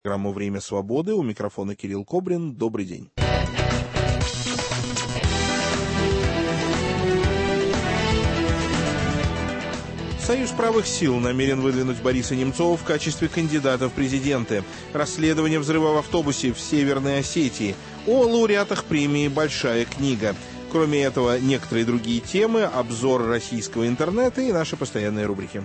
Программу «Время свободы». У микрофона Кирилл Кобрин. Добрый день. Союз правых сил намерен выдвинуть Бориса Немцова в качестве кандидата в президенты. Расследование взрыва в автобусе в Северной Осетии. О лауреатах премии «Большая книга». Кроме этого, некоторые другие темы, обзор российского интернета и наши постоянные рубрики.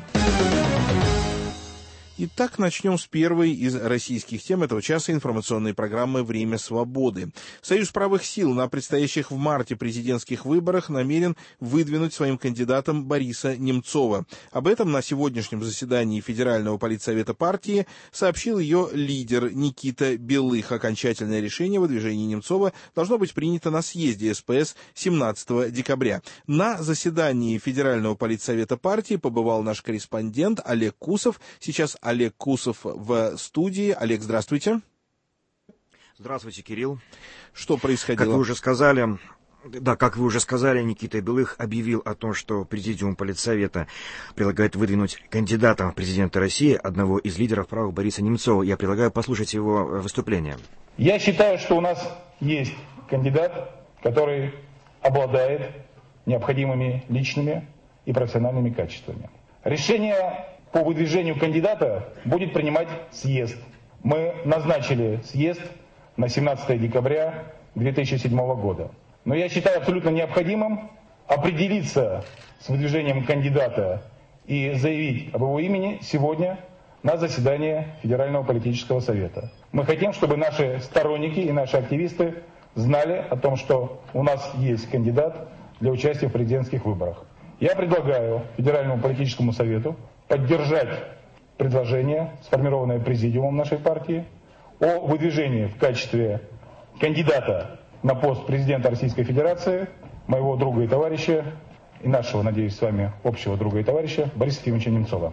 Итак, начнем с первой из российских тем этого часа информационной программы «Время свободы». Союз правых сил на предстоящих в марте президентских выборах намерен выдвинуть своим кандидатом Бориса Немцова. Об этом на сегодняшнем заседании Федерального политсовета партии сообщил ее лидер Никита Белых. Окончательное решение о выдвижении Немцова должно быть принято на съезде СПС 17 декабря. На заседании Федерального политсовета партии побывал наш корреспондент Олег Кусов. Сейчас Олег Кусов в студии. Олег, здравствуйте. Здравствуйте, Кирилл. Что происходило? Как вы уже сказали, Никита Белых объявил о том, что Президиум Политсовета предлагает выдвинуть кандидата в президенты России, одного из лидеров правых Бориса Немцова. Я предлагаю послушать его выступление. Я считаю, что у нас есть кандидат, который обладает необходимыми личными и профессиональными качествами. Решение по выдвижению кандидата будет принимать съезд. Мы назначили съезд на 17 декабря 2007 года. Но я считаю абсолютно необходимым определиться с выдвижением кандидата и заявить об его имени сегодня на заседании Федерального политического совета. Мы хотим, чтобы наши сторонники и наши активисты знали о том, что у нас есть кандидат для участия в президентских выборах. Я предлагаю Федеральному политическому совету поддержать предложение, сформированное президиумом нашей партии, о выдвижении в качестве кандидата на пост президента Российской Федерации моего друга и товарища, и нашего, надеюсь, с вами общего друга и товарища Бориса Ефимовича Немцова.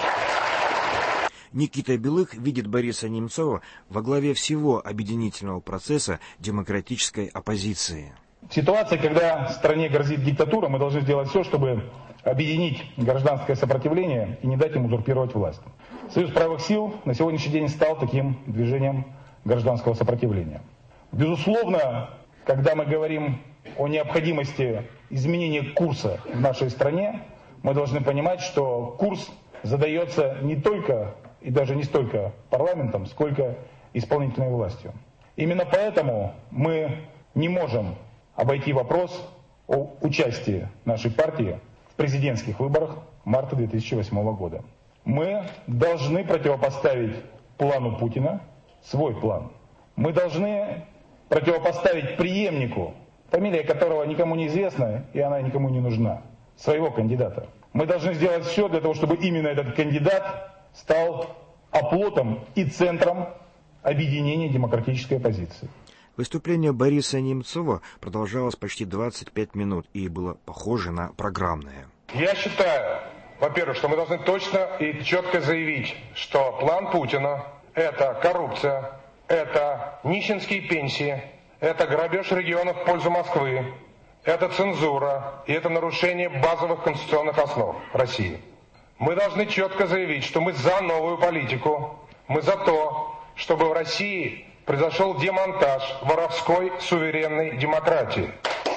Никита Белых видит Бориса Немцова во главе всего объединительного процесса демократической оппозиции. В ситуации, когда стране грозит диктатура, мы должны сделать все, чтобы объединить гражданское сопротивление и не дать им узурпировать власть. Союз правых сил на сегодняшний день стал таким движением гражданского сопротивления. Безусловно, когда мы говорим о необходимости изменения курса в нашей стране, мы должны понимать, что курс задается не только и даже не столько парламентом, сколько исполнительной властью. Именно поэтому мы не можем обойти вопрос о участии нашей партии в президентских выборах марта 2008 года. Мы должны противопоставить плану Путина свой план. Мы должны противопоставить преемнику, фамилия которого никому не известна и она никому не нужна, своего кандидата. Мы должны сделать все для того, чтобы именно этот кандидат стал оплотом и центром объединения демократической оппозиции. Выступление Бориса Немцова продолжалось почти 25 минут и было похоже на программное. Я считаю, во-первых, что мы должны точно и четко заявить, что план Путина – это коррупция, это нищенские пенсии, это грабеж регионов в пользу Москвы, это цензура и это нарушение базовых конституционных основ России. Мы должны четко заявить, что мы за новую политику, мы за то, чтобы в России произошел демонтаж воровской суверенной демократии.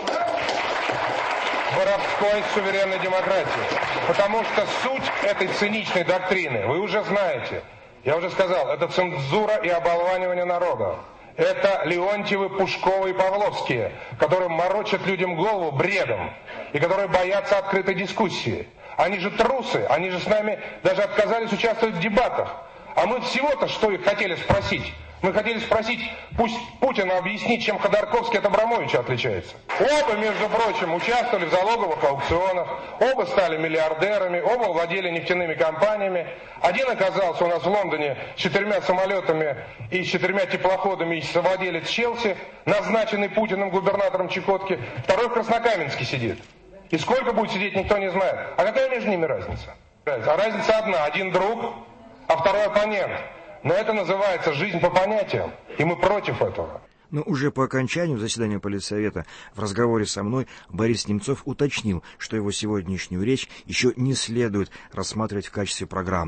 Воровской суверенной демократии. Потому что суть этой циничной доктрины, вы уже знаете, я уже сказал, это цензура и оболванивание народа. Это Леонтьевы, Пушковы и Павловские, которые морочат людям голову бредом и которые боятся открытой дискуссии. Они же трусы, они же с нами даже отказались участвовать в дебатах. А мы всего-то что их хотели спросить? Мы хотели спросить, пусть Путин объяснит, чем Ходорковский от Абрамовича отличается. Оба, между прочим, участвовали в залоговых аукционах, оба стали миллиардерами, оба владели нефтяными компаниями. Один оказался у нас в Лондоне с 4 самолетами и с 4 теплоходами и совладелец Челси, назначенный Путиным губернатором Чукотки. Второй в Краснокаменске сидит. И сколько будет сидеть, никто не знает. А какая между ними разница? А разница одна. Один друг, а второй оппонент. Но это называется жизнь по понятиям, и мы против этого. Но уже по окончанию заседания Политсовета в разговоре со мной Борис Немцов уточнил, что его сегодняшнюю речь еще не следует рассматривать в качестве программной.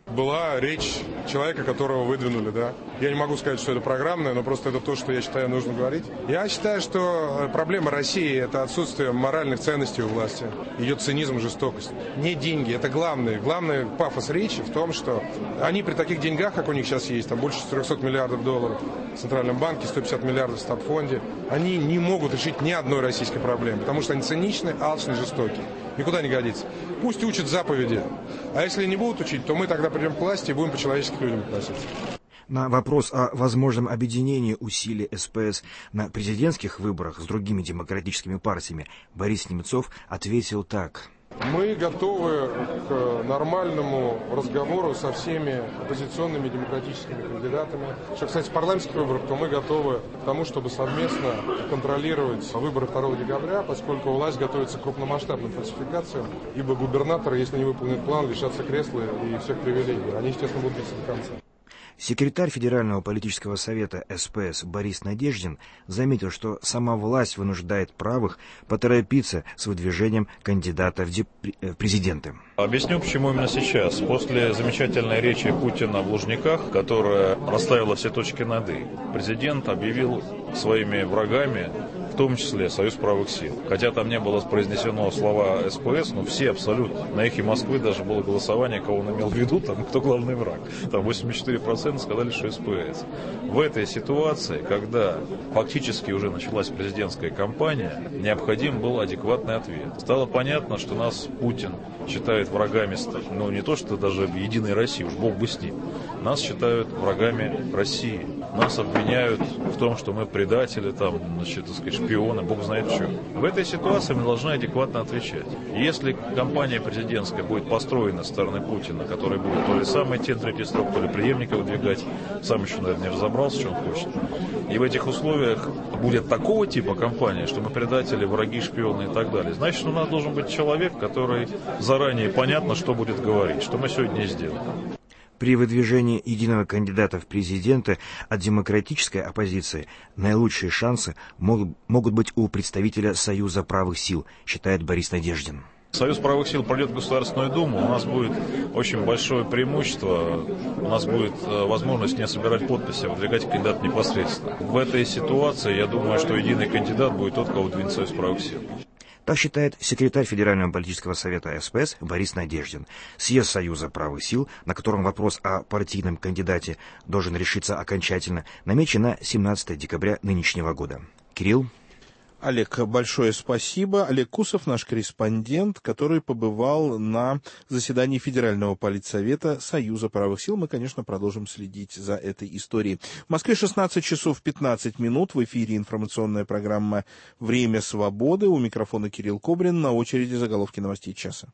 Была речь человека, которого выдвинули, да. Я не могу сказать, что это программное, но просто это то, что я считаю нужно говорить. Я считаю, что проблема России – это отсутствие моральных ценностей у власти, ее цинизм, жестокость. Не деньги, это главное. Главный пафос речи в том, что они при таких деньгах, как у них сейчас есть, там больше 400 миллиардов долларов в Центральном банке, 150 миллиардов в стабфонде, они не могут решить ни одной российской проблемы, потому что они циничны, алчны, жестоки. Никуда не годится. Пусть учат заповеди. А если не будут учить, то мы тогда придем к власти и будем по-человечески к людям относиться. На вопрос о возможном объединении усилий СПС на президентских выборах с другими демократическими партиями Борис Немцов ответил так. Мы готовы к нормальному разговору со всеми оппозиционными демократическими кандидатами. Что касается парламентских выборов, то мы готовы к тому, чтобы совместно контролировать выборы 2 декабря, поскольку власть готовится к крупномасштабным фальсификациям, ибо губернаторы, если не выполнят план, лишатся кресла и всех привилегий. Они, естественно, будут биться до конца. Секретарь Федерального политического совета СПС Борис Надеждин заметил, что сама власть вынуждает правых поторопиться с выдвижением кандидата в президенты. Объясню, почему именно сейчас. После замечательной речи Путина в Лужниках, которая расставила все точки над «и», президент объявил своими врагами, в том числе Союз правых сил. Хотя там не было произнесено слова СПС, но все абсолютно. На «Эхе Москвы» даже было голосование, кого он имел в виду, там, кто главный враг. Там 84% сказали, что СПС. В этой ситуации, когда фактически уже началась президентская кампания, необходим был адекватный ответ. Стало понятно, что нас Путин считает врагами, ну не то, что даже Единой России, уж бог бы с ним. Нас считают врагами России. Нас обвиняют в том, что мы предатели, там, значит, так сказать, шпионы, бог знает что. В этой ситуации мы должны адекватно отвечать. И если кампания президентская будет построена со стороны Путина, который будет то ли сам идти на третий срок, то ли преемника выдвигать, сам еще, наверное, не разобрался, что он хочет. И в этих условиях будет такого типа кампания, что мы предатели, враги, шпионы и так далее. Значит, у нас должен быть человек, который заранее понятно, что будет говорить, что мы сегодня и сделаем. При выдвижении единого кандидата в президенты от демократической оппозиции наилучшие шансы могут быть у представителя Союза правых сил, считает Борис Надеждин. Союз правых сил пройдет в Государственную Думу, у нас будет очень большое преимущество, у нас будет возможность не собирать подписи, а выдвигать кандидата непосредственно. В этой ситуации, я думаю, что единый кандидат будет тот, кого выдвинет Союз правых сил. Так считает секретарь Федерального политического совета СПС Борис Надеждин. Съезд Союза правых сил, на котором вопрос о партийном кандидате должен решиться окончательно, намечен на 17 декабря нынешнего года. Кирилл. Олег, большое спасибо. Олег Кусов, наш корреспондент, который побывал на заседании Федерального политсовета Союза правых сил. Мы, конечно, продолжим следить за этой историей. В Москве 16 часов 15 минут. В эфире информационная программа «Время свободы». У микрофона Кирилл Кобрин. На очереди заголовки новостей часа.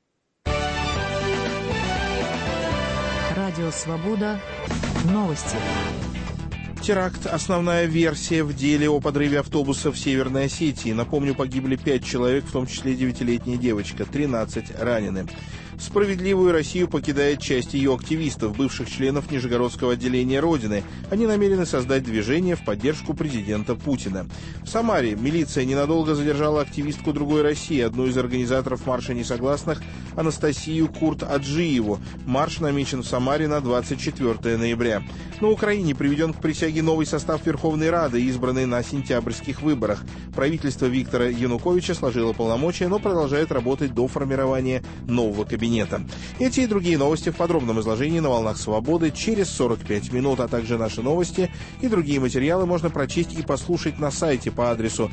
Радио «Свобода». Новости. Теракт – основная версия в деле о подрыве автобуса в Северной Осетии. Напомню, погибли 5 человек, в том числе 9-летняя девочка, 13 ранены. Справедливую Россию покидает часть ее активистов, бывших членов Нижегородского отделения Родины. Они намерены создать движение в поддержку президента Путина. В Самаре милиция ненадолго задержала активистку «Другой России», одну из организаторов марша несогласных, Анастасию Курт-Аджиеву. Марш намечен в Самаре на 24 ноября. На Украине приведен к присяге новый состав Верховной Рады, избранный на сентябрьских выборах. Правительство Виктора Януковича сложило полномочия, но продолжает работать до формирования нового кабинета. Эти и другие новости в подробном изложении на «Волнах Свободы» через 45 минут, а также наши новости и другие материалы можно прочесть и послушать на сайте по адресу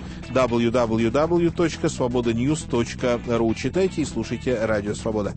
www.svobodanews.ru. Читайте и слушайте Радио Свобода.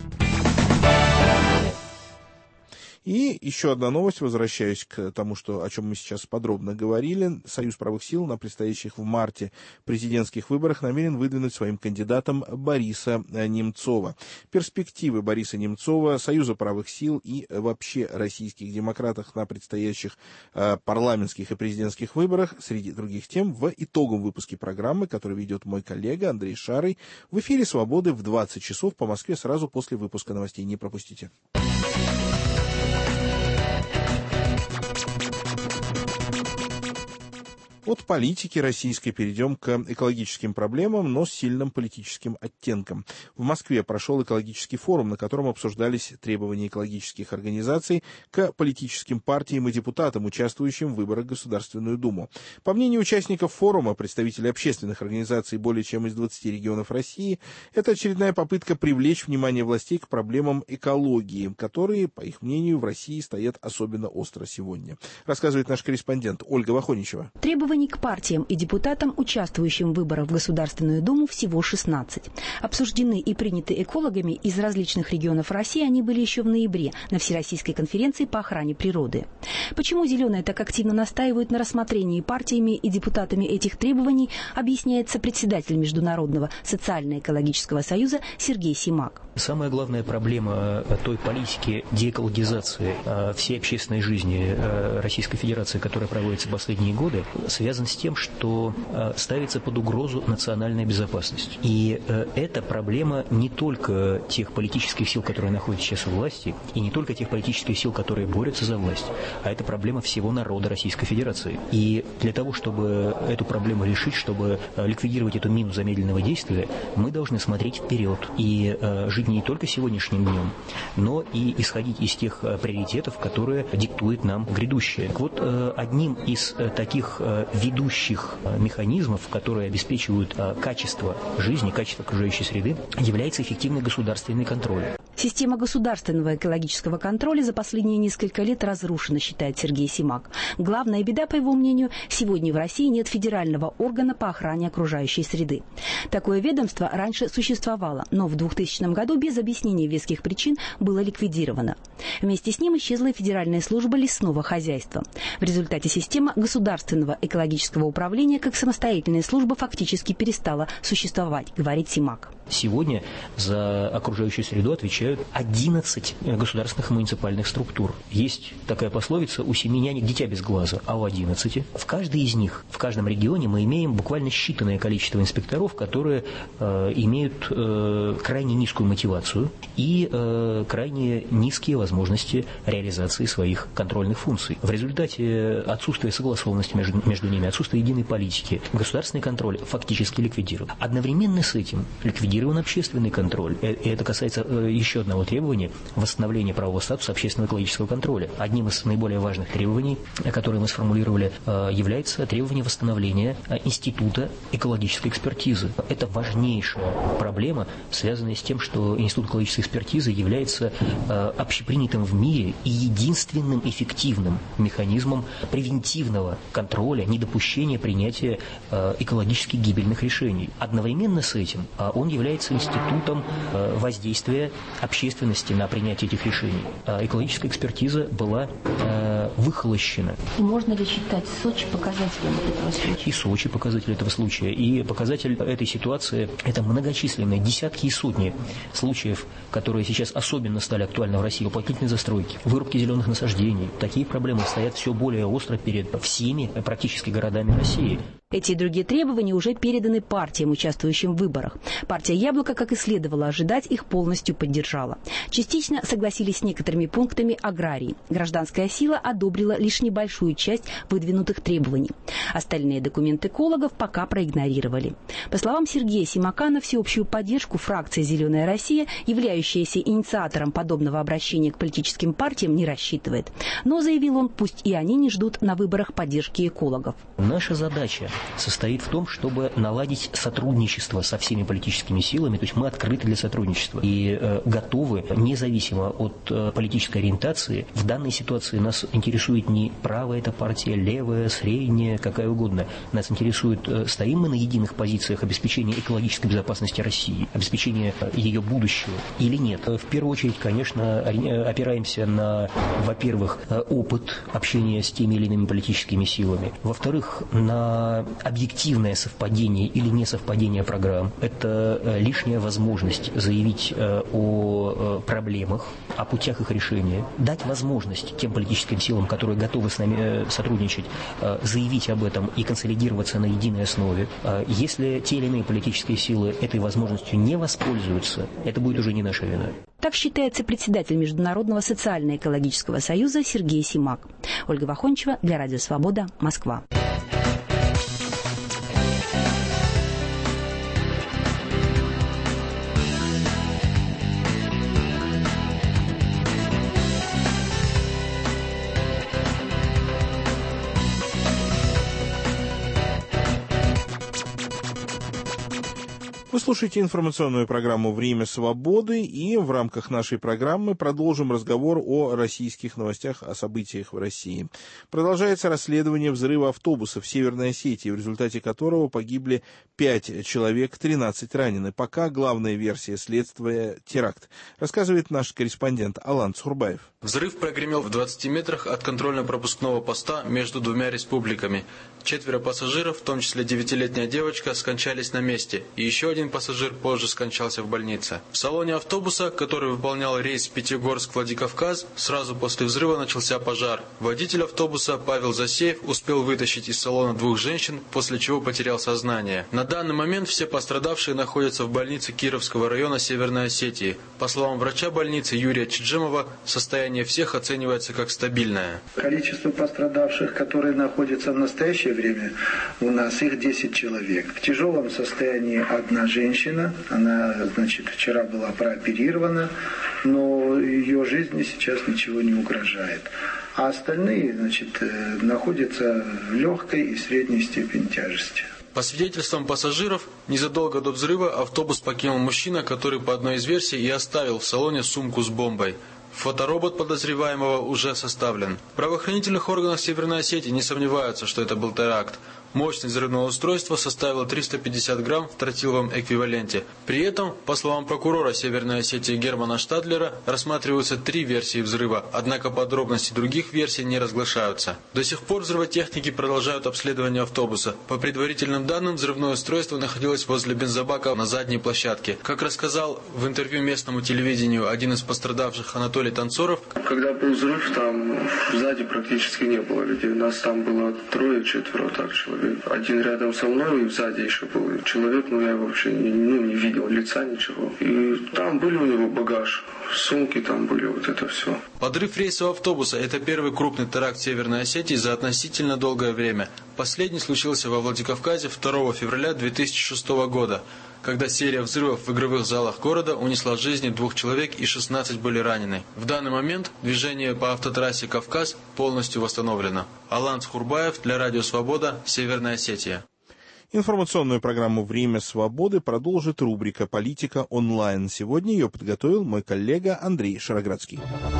И еще одна новость, возвращаюсь к тому, о чем мы сейчас подробно говорили. Союз правых сил на предстоящих в марте президентских выборах намерен выдвинуть своим кандидатом Бориса Немцова. Перспективы Бориса Немцова, Союза правых сил и вообще российских демократов на предстоящих парламентских и президентских выборах, среди других тем, в итоговом выпуске программы, который ведет мой коллега Андрей Шарый, в эфире «Свободы» в 20 часов по Москве сразу после выпуска новостей. Не пропустите. От политики российской перейдем к экологическим проблемам, но с сильным политическим оттенком. В Москве прошел экологический форум, на котором обсуждались требования экологических организаций к политическим партиям и депутатам, участвующим в выборах в Государственную Думу. По мнению участников форума, представителей общественных организаций более чем из 20 регионов России, это очередная попытка привлечь внимание властей к проблемам экологии, которые, по их мнению, в России стоят особенно остро сегодня. Рассказывает наш корреспондент Ольга Вахоничева. Требований к партиям и депутатам, участвующим в выборах в Государственную Думу, всего 16. Обсуждены и приняты экологами из различных регионов России, они были еще в ноябре на Всероссийской конференции по охране природы. Почему «Зеленые» так активно настаивают на рассмотрении партиями и депутатами этих требований, объясняется председатель Международного социально-экологического союза Сергей Симак. Самая главная проблема той политики деэкологизации всей общественной жизни Российской Федерации, которая проводится последние годы, связана с тем, что ставится под угрозу национальная безопасность. И это проблема не только тех политических сил, которые находятся сейчас у власти, и не только тех политических сил, которые борются за власть, а это проблема всего народа Российской Федерации. И для того, чтобы эту проблему решить, чтобы ликвидировать эту мину замедленного действия, мы должны смотреть вперед и жить не только сегодняшним днем, но и исходить из тех приоритетов, которые диктует нам грядущее. Так вот, одним из таких ведущих механизмов, которые обеспечивают качество жизни, качество окружающей среды, является эффективный государственный контроль. Система государственного экологического контроля за последние несколько лет разрушена, считает Сергей Симак. Главная беда, по его мнению, сегодня в России нет федерального органа по охране окружающей среды. Такое ведомство раньше существовало, но в 2000 году без объяснения веских причин было ликвидировано. Вместе с ним исчезла и Федеральная служба лесного хозяйства. В результате система государственного экологического управления как самостоятельная служба фактически перестала существовать, говорит Симак. Сегодня за окружающую среду отвечают 11 государственных и муниципальных структур. Есть такая пословица: у 7 нянек дитя без глаза, а у 11. В каждой из них, в каждом регионе мы имеем буквально считанное количество инспекторов, которые имеют крайне низкую мотивацию и крайне низкие возможности реализации своих контрольных функций. В результате отсутствия согласованности между ними, отсутствия единой политики, государственный контроль фактически ликвидирован. Одновременно с этим ликвидирован общественный контроль. И это касается еще одного требования – восстановления правового статуса общественного экологического контроля. Одним из наиболее важных требований, которые мы сформулировали, является требование восстановления института экологической экспертизы. Это важнейшая проблема, связанная с тем, что институт экологической экспертизы является общепринятым в мире и единственным эффективным механизмом превентивного контроля, недопущения принятия экологически гибельных решений. Одновременно с этим он является институтом воздействия общественности на принятие этих решений. Экологическая экспертиза была выхолощена. И можно ли считать Сочи показателем этого случая? И Сочи показатель этого случая. И показатель этой ситуации – это многочисленные десятки и сотни случаев, которые сейчас особенно стали актуальны в России. Уплотнительной застройки, вырубки зеленых насаждений. Такие проблемы стоят все более остро перед всеми практически городами России. Эти и другие требования уже переданы партиям, участвующим в выборах. Партия «Яблоко», как и следовало ожидать, их полностью поддержала. Частично согласились с некоторыми пунктами аграрии. Гражданская сила одобрила лишь небольшую часть выдвинутых требований. Остальные документы экологов пока проигнорировали. По словам Сергея Симака, на всеобщую поддержку фракция «Зеленая Россия», являющаяся инициатором подобного обращения к политическим партиям, не рассчитывает. Но, заявил он, пусть и они не ждут на выборах поддержки экологов. Наша задача состоит в том, чтобы наладить сотрудничество со всеми политическими силами, то есть мы открыты для сотрудничества и готовы, независимо от политической ориентации. В данной ситуации нас интересует не правая эта партия, левая, средняя, какая угодно. Нас интересует, стоим мы на единых позициях обеспечения экологической безопасности России, обеспечения ее будущего или нет. В первую очередь, конечно, опираемся на, во-первых, опыт общения с теми или иными политическими силами, во-вторых, на объективное совпадение или несовпадение программ. Это лишняя возможность заявить о проблемах, о путях их решения, дать возможность тем политическим силам, которые готовы с нами сотрудничать, заявить об этом и консолидироваться на единой основе. Если те или иные политические силы этой возможностью не воспользуются, это будет уже не наша вина. Так считается председатель Международного социально-экологического союза Сергей Симак. Ольга Вахоничева для Радио Свобода, Москва. Вы слушаете информационную программу «Время свободы», и в рамках нашей программы продолжим разговор о российских новостях, о событиях в России. Продолжается расследование взрыва автобуса в Северной Осетии, в результате которого погибли 5 человек, 13 ранены. Пока главная версия следствия – теракт, рассказывает наш корреспондент Алан Цхурбаев. Взрыв прогремел в 20 метрах от контрольно-пропускного поста между двумя республиками. 4 пассажиров, в том числе 9-летняя девочка, скончались на месте, и еще один пассажир позже скончался в больнице. В салоне автобуса, который выполнял рейс Пятигорск-Владикавказ, сразу после взрыва начался пожар. Водитель автобуса Павел Засеев успел вытащить из салона 2 женщин, после чего потерял сознание. На данный момент все пострадавшие находятся в больнице Кировского района Северной Осетии. По словам врача больницы Юрия Чиджимова, состояние всех оценивается как стабильное. Количество пострадавших, которые находятся в настоящее время, у нас их 10 человек. В тяжелом состоянии одна женщина, она, вчера была прооперирована, но ее жизни сейчас ничего не угрожает. А остальные, находятся в легкой и средней степени тяжести. По свидетельствам пассажиров, незадолго до взрыва автобус покинул мужчина, который по одной из версий и оставил в салоне сумку с бомбой. Фоторобот подозреваемого уже составлен. В правоохранительных органах Северной Осетии не сомневаются, что это был теракт. Мощность взрывного устройства составила 350 грамм в тротиловом эквиваленте. При этом, по словам прокурора Северной Осетии Германа Штадлера, рассматриваются 3 версии взрыва, однако подробности других версий не разглашаются. До сих пор взрывотехники продолжают обследование автобуса. По предварительным данным, взрывное устройство находилось возле бензобака на задней площадке. Как рассказал в интервью местному телевидению один из пострадавших Анатолий Танцоров, когда был взрыв, там сзади практически не было людей. Нас там было 3-4 так человек. Один рядом со мной и сзади еще был человек, но я вообще не видел лица, ничего. И там были у него багаж, сумки там были, вот это все. Подрыв рейсового автобуса – это первый крупный теракт Северной Осетии за относительно долгое время. Последний случился во Владикавказе 2 февраля 2006 года, когда серия взрывов в игровых залах города унесла жизни 2 человек и 16 были ранены. В данный момент движение по автотрассе Кавказ полностью восстановлено. Алан Цхурбаев для Радио Свобода, Северная Осетия. Информационную программу «Время свободы» продолжит рубрика «Политика онлайн». Сегодня ее подготовил мой коллега Андрей Шароградский.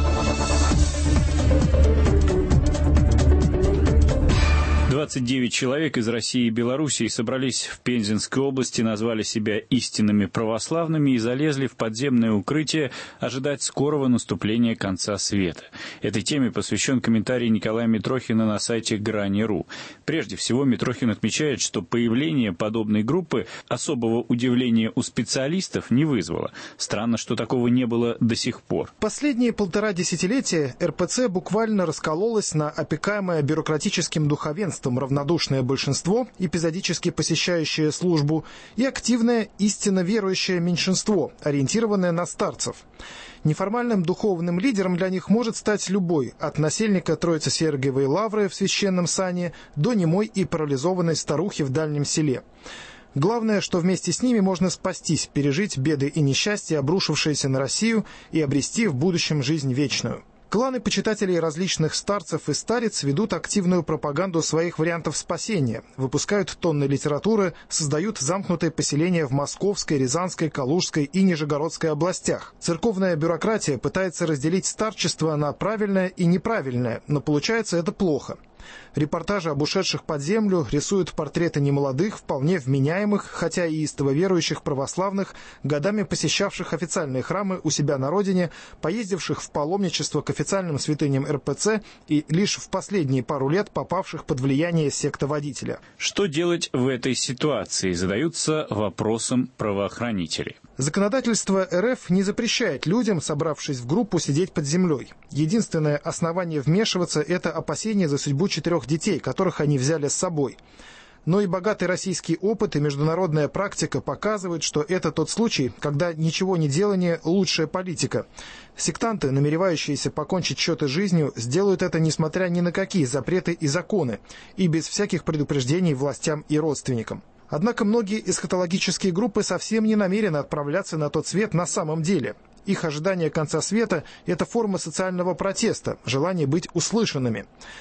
29 человек из России и Белоруссии собрались в Пензенской области, назвали себя истинными православными и залезли в подземное укрытие ожидать скорого наступления конца света. Этой теме посвящен комментарий Николая Митрохина на сайте Грани.ру. Прежде всего, Митрохин отмечает, что появление подобной группы особого удивления у специалистов не вызвало. Странно, что такого не было до сих пор. Последние 1,5 десятилетия РПЦ буквально раскололась на опекаемое бюрократическим духовенством равнодушное большинство, эпизодически посещающее службу, и активное, истинно верующее меньшинство, ориентированное на старцев. Неформальным духовным лидером для них может стать любой, от насельника Троице-Сергиевой лавры в священном сане до немой и парализованной старухи в дальнем селе. Главное, что вместе с ними можно спастись, пережить беды и несчастья, обрушившиеся на Россию, и обрести в будущем жизнь вечную. Кланы почитателей различных старцев и старец ведут активную пропаганду своих вариантов спасения, выпускают тонны литературы, создают замкнутые поселения в Московской, Рязанской, Калужской и Нижегородской областях. Церковная бюрократия пытается разделить старчество на правильное и неправильное, но получается это плохо. Репортажи об ушедших под землю рисуют портреты немолодых, вполне вменяемых, хотя и истово верующих православных, годами посещавших официальные храмы у себя на родине, поездивших в паломничество к официальным святыням РПЦ и лишь в последние пару лет попавших под влияние сектоводителя. Что делать в этой ситуации, задаются вопросом правоохранители. Законодательство РФ не запрещает людям, собравшись в группу, сидеть под землей. Единственное основание вмешиваться – это опасение за судьбу 4 детей, которых они взяли с собой. Но и богатый российский опыт и международная практика показывают, что это тот случай, когда ничего не делание – лучшая политика. Сектанты, намеревающиеся покончить счеты жизнью, сделают это несмотря ни на какие запреты и законы, и без всяких предупреждений властям и родственникам. Однако многие эсхатологические группы совсем не намерены отправляться на тот свет на самом деле. Их ожидание конца света – это форма социального протеста, желание быть услышанными.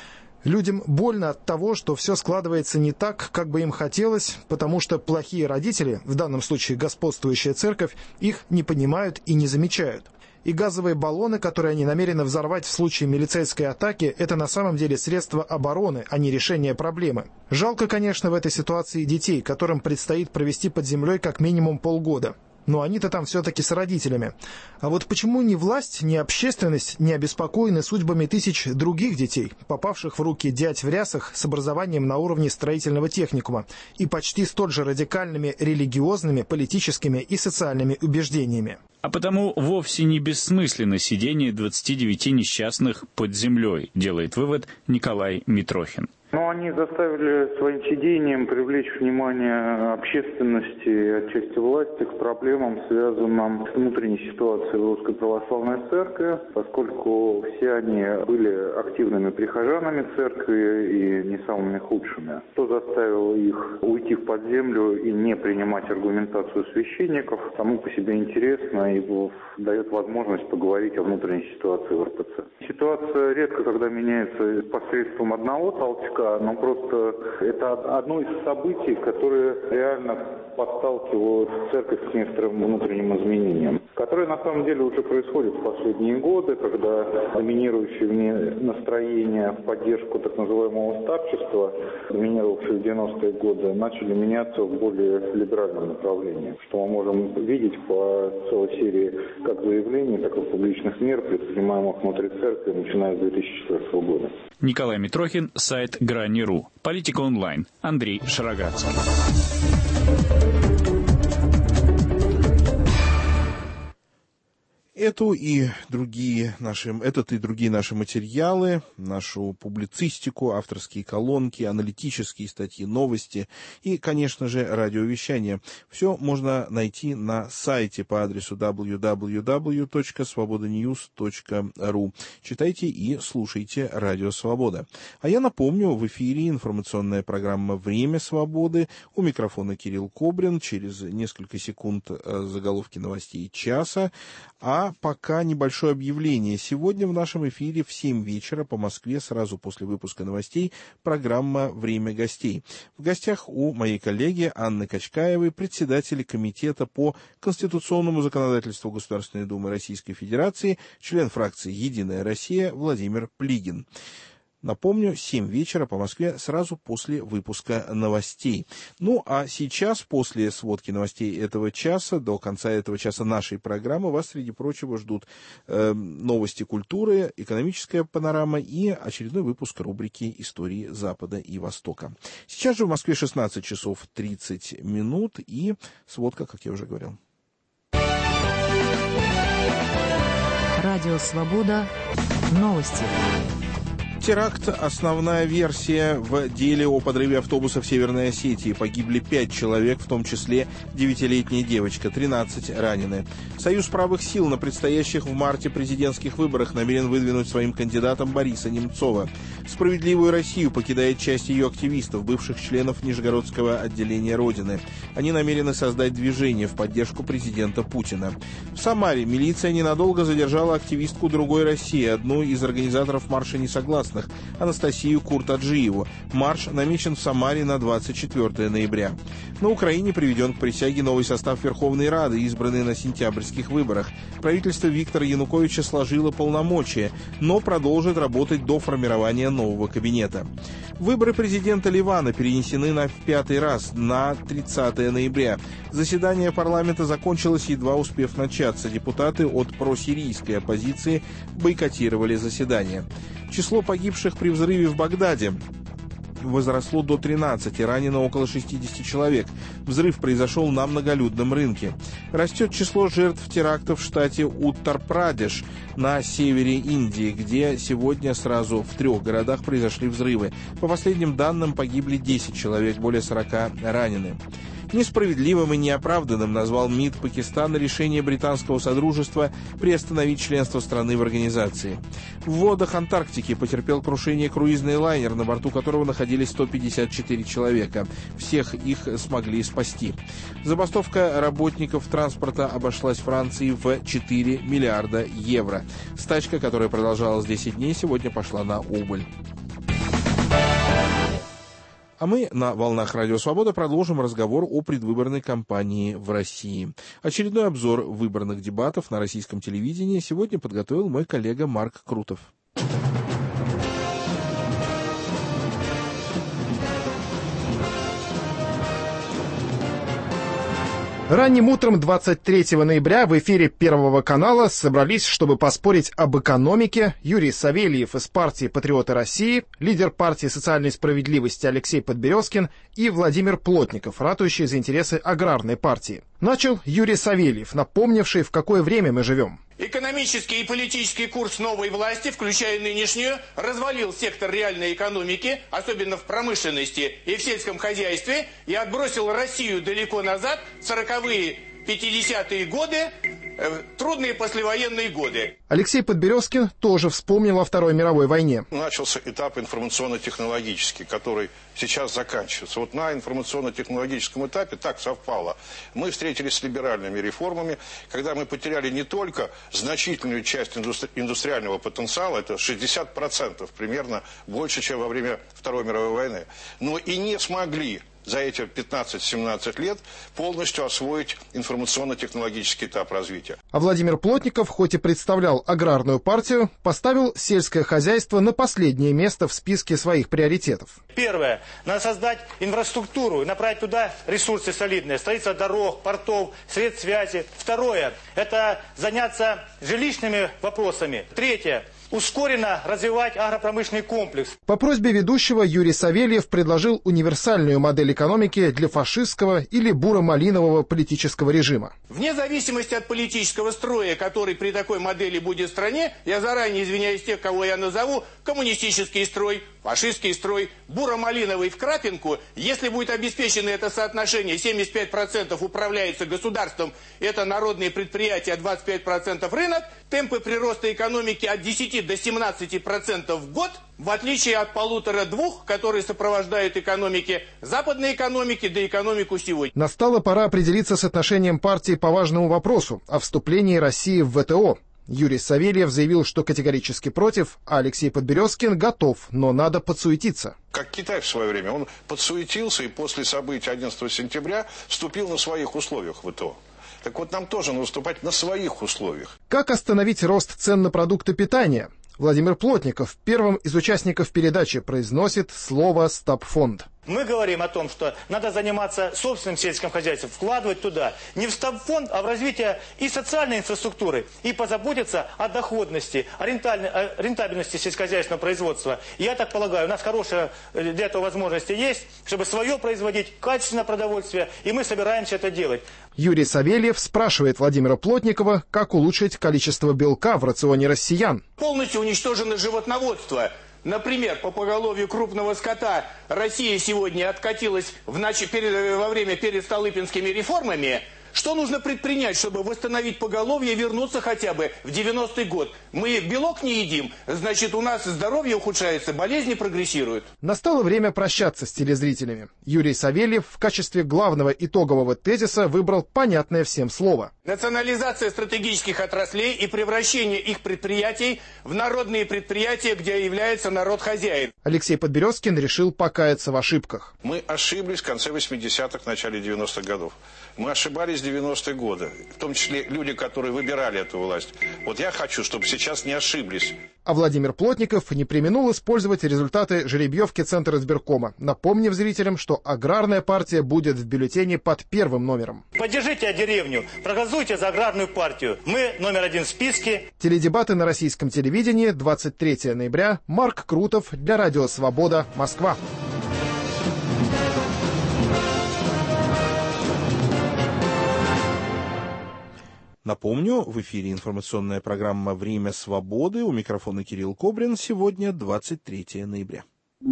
Людям больно от того, что все складывается не так, как бы им хотелось, потому что плохие родители, в данном случае господствующая церковь, их не понимают и не замечают. И газовые баллоны, которые они намерены взорвать в случае милицейской атаки, это на самом деле средство обороны, а не решение проблемы. Жалко, конечно, в этой ситуации детей, которым предстоит провести под землей как минимум полгода. Но они-то там все-таки с родителями. А вот почему ни власть, ни общественность не обеспокоены судьбами тысяч других детей, попавших в руки дядь в рясах с образованием на уровне строительного техникума и почти столь же радикальными религиозными, политическими и социальными убеждениями? А потому вовсе не бессмысленно сидение 29 несчастных под землей, делает вывод Николай Митрохин. Но они заставили своим сидением привлечь внимание общественности и отчасти власти к проблемам, связанным с внутренней ситуацией в Русской Православной Церкви, поскольку все они были активными прихожанами церкви и не самыми худшими. Что заставило их уйти в подземлю и не принимать аргументацию священников, тому по себе интересно и дает возможность поговорить о внутренней ситуации в РПЦ. Ситуация редко когда меняется посредством одного толчка, но просто это одно из событий, которые реально подталкивают церковь к некоторым внутренним изменениям, которые на самом деле уже происходят в последние годы, когда доминирующие настроения в поддержку так называемого старчества, доминировавшие в 90-е годы, начали меняться в более либеральном направлении, что мы можем видеть по целой серии как заявлений, так и публичных мер, предпринимаемых внутри церкви, начиная с 2004 года. Николай Митрохин, сайт Грани.ру. Политика онлайн. Андрей Шароградский. Этот и другие наши материалы, нашу публицистику, авторские колонки, аналитические статьи, новости и, конечно же, радиовещание. Все можно найти на сайте по адресу www.svobodanews.ru. Читайте и слушайте Радио Свобода. А я напомню, в эфире информационная программа «Время свободы». У микрофона Кирилл Кобрин. Через несколько секунд заголовки новостей часа. А пока небольшое объявление. Сегодня в нашем эфире в 7 вечера по Москве, сразу после выпуска новостей, программа «Время гостей». В гостях у моей коллеги Анны Качкаевой, председателя Комитета по конституционному законодательству Государственной Думы Российской Федерации, член фракции «Единая Россия» Владимир Плигин. Напомню, 7 вечера по Москве, сразу после выпуска новостей. Ну, а сейчас, после сводки новостей этого часа, до конца этого часа нашей программы, вас, среди прочего, ждут новости культуры, экономическая панорама и очередной выпуск рубрики «Истории Запада и Востока». Сейчас же в Москве 16 часов 30 минут и сводка, как я уже говорил. Радио «Свобода». Новости. Теракт – основная версия в деле о подрыве автобуса в Северной Осетии. Погибли 5 человек, в том числе 9-летняя девочка, 13 ранены. Союз правых сил на предстоящих в марте президентских выборах намерен выдвинуть своим кандидатом Бориса Немцова. «Справедливую Россию» покидает часть ее активистов, бывших членов Нижегородского отделения Родины. Они намерены создать движение в поддержку президента Путина. В Самаре милиция ненадолго задержала активистку «Другой России», одну из организаторов марша несогласных, Анастасию Куртаджиеву. Марш намечен в Самаре на 24 ноября. На Украине приведен к присяге новый состав Верховной Рады, избранный на сентябрьских выборах. Правительство Виктора Януковича сложило полномочия, но продолжит работать до формирования нового кабинета. Выборы президента Ливана перенесены на 5-й раз, на 30 ноября. Заседание парламента закончилось, едва успев начаться. Депутаты от просирийской оппозиции бойкотировали заседание. Число погибших при взрыве в Багдаде возросло до 13, ранено около 60 человек. Взрыв произошел на многолюдном рынке. Растет число жертв терактов в штате Уттар-Прадеш на севере Индии, где сегодня сразу в 3 городах произошли взрывы. По последним данным, погибли 10 человек, более 40 ранены. Несправедливым и неоправданным назвал МИД Пакистана решение британского содружества приостановить членство страны в организации. В водах Антарктики потерпел крушение круизный лайнер, на борту которого находились 154 человека. Всех их смогли спасти. Забастовка работников транспорта обошлась Франции в 4 миллиарда евро. Стачка, которая продолжалась 10 дней, сегодня пошла на убыль. А мы на «Волнах Радио Свобода» продолжим разговор о предвыборной кампании в России. Очередной обзор выборных дебатов на российском телевидении сегодня подготовил мой коллега Марк Крутов. Ранним утром 23 ноября в эфире Первого канала собрались, чтобы поспорить об экономике, Юрий Савельев из партии «Патриоты России», лидер партии социальной справедливости Алексей Подберезкин и Владимир Плотников, ратующий за интересы аграрной партии. Начал Юрий Савельев, напомнивший, в какое время мы живем. Экономический и политический курс новой власти, включая нынешнюю, развалил сектор реальной экономики, особенно в промышленности и в сельском хозяйстве, и отбросил Россию далеко назад, в 40-е, 50-е годы, трудные послевоенные годы. Алексей Подберезкин тоже вспомнил о Второй мировой войне. Начался этап информационно-технологический, который сейчас заканчивается. Вот на информационно-технологическом этапе так совпало. Мы встретились с либеральными реформами, когда мы потеряли не только значительную часть индустриального потенциала, это 60% примерно, больше, чем во время Второй мировой войны, но и не смогли за эти 15-17 лет полностью освоить информационно-технологический этап развития. А Владимир Плотников, хоть и представлял аграрную партию, поставил сельское хозяйство на последнее место в списке своих приоритетов. Первое. Надо создать инфраструктуру и направить туда ресурсы солидные. Строительство дорог, портов, средств связи. Второе. Это заняться жилищными вопросами. Третье. Ускоренно развивать агропромышленный комплекс. По просьбе ведущего Юрий Савельев предложил универсальную модель экономики для фашистского или буро-малинового политического режима. Вне зависимости от политического строя, который при такой модели будет в стране, я заранее извиняюсь тех, кого я назову, коммунистический строй, фашистский строй, буро-малиновый в крапинку, если будет обеспечено это соотношение, 75% управляется государством, это народные предприятия, 25% рынок, темпы прироста экономики от 10 до 17% в год, в отличие от 1,5-2, которые сопровождают экономики западной экономики да экономику сегодня. Настала пора определиться с отношением партии по важному вопросу о вступлении России в ВТО. Юрий Савельев заявил, что категорически против, а Алексей Подберезкин готов, но надо подсуетиться. Как Китай в свое время, он подсуетился и после событий 11 сентября вступил на своих условиях в ВТО. Так вот, нам тоже надо выступать на своих условиях. Как остановить рост цен на продукты питания? Владимир Плотников, первым из участников передачи, произносит слово «Стабфонд». Мы говорим о том, что надо заниматься собственным сельским хозяйством, вкладывать туда не в стабфонд, а в развитие и социальной инфраструктуры, и позаботиться о доходности, о рентабельности сельскохозяйственного производства. Я так полагаю, у нас хорошая для этого возможности есть, чтобы свое производить, качественное продовольствие, и мы собираемся это делать. Юрий Савельев спрашивает Владимира Плотникова, как улучшить количество белка в рационе россиян. Полностью уничтожено животноводство. Например, по поголовью крупного скота Россия сегодня откатилась во время перед Столыпинскими реформами. Что нужно предпринять, чтобы восстановить поголовье и вернуться хотя бы в 90-й год? Мы белок не едим, значит, у нас здоровье ухудшается, болезни прогрессируют. Настало время прощаться с телезрителями. Юрий Савельев в качестве главного итогового тезиса выбрал понятное всем слово. Национализация стратегических отраслей и превращение их предприятий в народные предприятия, где является народ-хозяин. Алексей Подберезкин решил покаяться в ошибках. Мы ошиблись в конце 80-х, начале 90-х годов. Мы ошибались в 90-е годы, в том числе люди, которые выбирали эту власть. Вот я хочу, чтобы сейчас не ошиблись. А Владимир Плотников не преминул использовать результаты жеребьевки Центра избиркома, напомнив зрителям, что аграрная партия будет в бюллетене под первым номером. Поддержите деревню, проголосуйте за аграрную партию. Мы номер 1 в списке. Теледебаты на российском телевидении, 23 ноября. Марк Крутов для Радио Свобода, Москва. Напомню, в эфире информационная программа «Время свободы». У микрофона Кирилл Кобрин. Сегодня 23 ноября.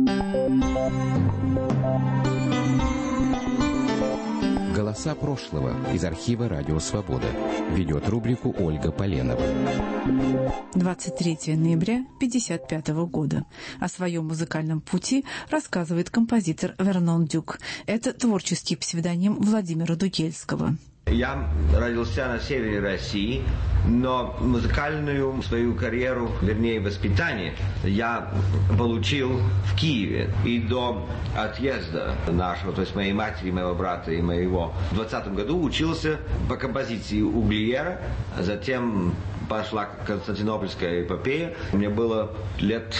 Голоса прошлого из архива «Радио Свобода». Ведет рубрику Ольга Поленова. 23 ноября 1955 года. О своем музыкальном пути рассказывает композитор Вернон Дюк. Это творческий псевдоним Владимира Дукельского. Я родился на севере России, но музыкальную свою карьеру, вернее воспитание, я получил в Киеве. И до отъезда нашего, то есть моей матери, моего брата и моего, в 2020 году учился по композиции у Глиера, затем пошла Константинопольская эпопея. Мне было лет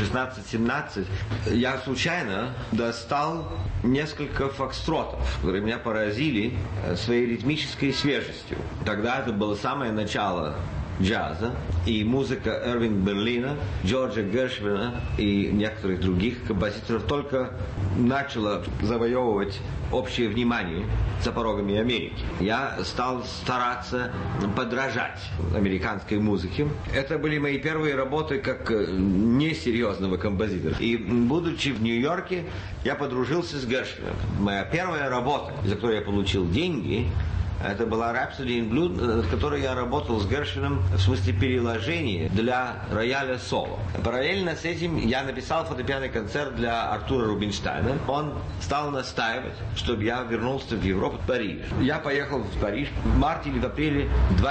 16-17. Я случайно достал несколько фокстротов, которые меня поразили своей ритмической свежестью. Тогда это было самое начало джаза, и музыка Эрвинга Берлина, Джорджа Гершвина и некоторых других композиторов только начала завоевывать общее внимание за порогами Америки. Я стал стараться подражать американской музыке. Это были мои первые работы как несерьезного композитора. И будучи в Нью-Йорке, я подружился с Гершвином. Моя первая работа, за которую я получил деньги, это была Rhapsody in Blue, над которой я работал с Гершвином в смысле переложения для рояля соло. Параллельно с этим я написал фортепианный концерт для Артура Рубинштейна. Он стал настаивать, чтобы я вернулся в Европу, в Париж. Я поехал в Париж в марте или в апреле